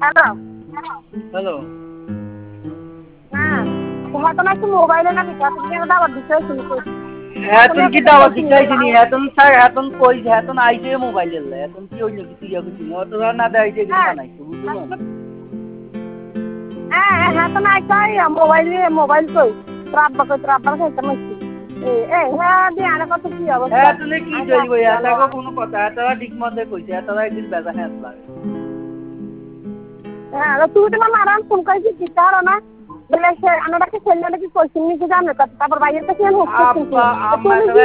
hello হ্যাঁ তোমার তো নাকি মোবাইলে না বিকাশ থেকে দাবার দিতে শুনছি এখন কি দাওয়াত দিতেছিনি এখন কই এখন আইছে মোবাইল এলে এখন কি হইলো কি তুই কিছু অতরা না দেইছে কি বানাইছো বুঝছো হ্যাঁ তো নাই কই মোবাইল কই ট্রাব্বা খাইতে মাইছি হ্যাঁ দিয়ে আনা কত কি অবস্থা হ্যাঁ তুমি কি কইবো এটাকে কোনো কথা এটারা ঠিক মতে কইছে এটারা একদিন বেজা হ্যাঁ লাগে হ্যাঁ তুই তোমার মারান ফোন কইছিস কি তার না বলে সে আনাটাকে ছেলে নাকি কইছিস নি কি জানো তারপর বাইরের কাছে আমি হচ্ছে